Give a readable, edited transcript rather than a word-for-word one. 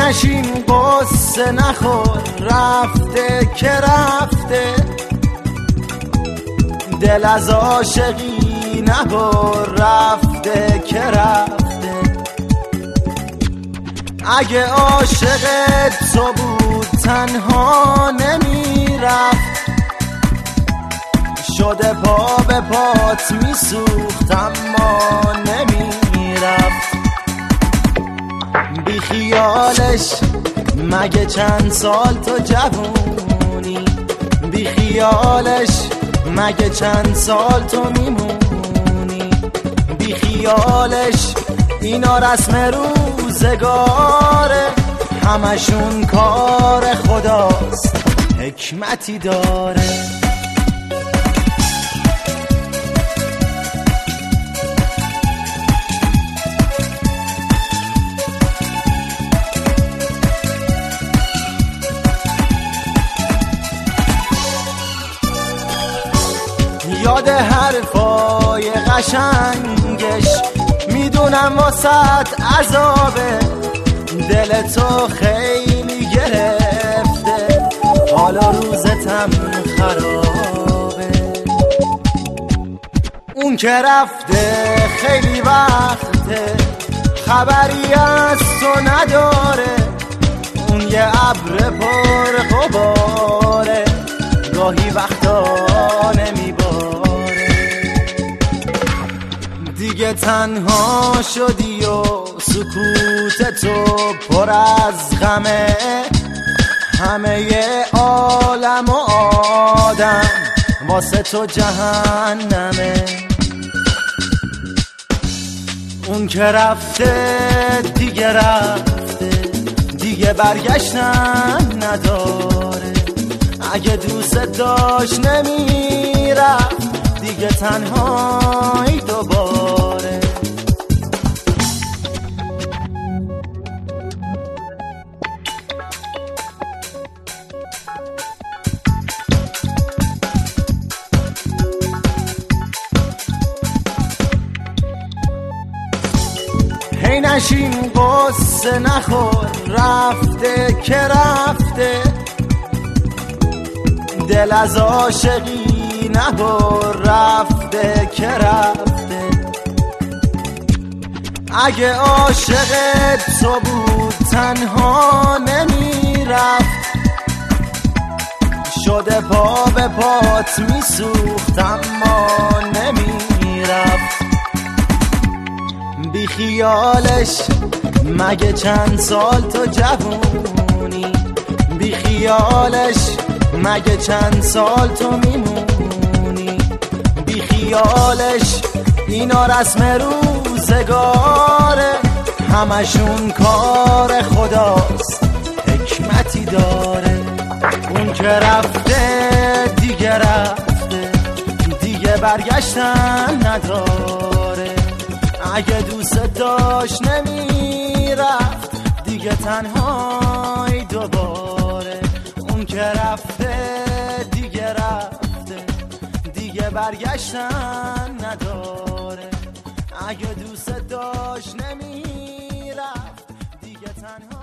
نشین قصه نخور، رفته که رفته، دل از عاشقی نبر، رفته که رفته. اگه عاشق تو بود تنها نمیرفت، شده پا به پات میسوخت اما نمیرفت. بی خیالش مگه چند سال تو جوونی، بی خیالش مگه چند سال تو میمونی، بی خیالش اینا رسم روزگاره، همشون کار خداست حکمتی داره. یاد حرفای قشنگش میدونم واسط عذابه، دل تو خیلی گرفته، حالا روزتم خرابه. اون که رفته خیلی وقته، خبری از تو نداره، اون یه ابر پر غباره، گاهی وقتا نمیباره. دیگه تنها شدی و سکوت تو پر از غمه، همه عالم و آدم واسه تو جهنمه. اون که رفته دیگه رفته، دیگه برگشتن نداره، اگه دوست داشت نمیرفت دیگه تنهایی دوباره. هی نشین قصه نخور، رفته که رفته، دل از عاشقی نبر، رفته که رفته. اگه عاشق تو بود تنها نمیرفت، شده پا به پات میسوخت اما نمیرفت. بی خیالش مگه چند سال تو جوونی، بی خیالش مگه چند سال تو میمونی، بی خیالش اینا رسم روزگاره، همشون کار خداست حکمتی داره. اون که رفته دیگه رفته، دیگه برگشتن نداره، اگه دوست داشت نمیرفت دیگه تنهایی دوباره. اون که رفته دیگه رفته، دیگه برگشتن نداره، اگه دوست داشت نمیرفت دیگه تنها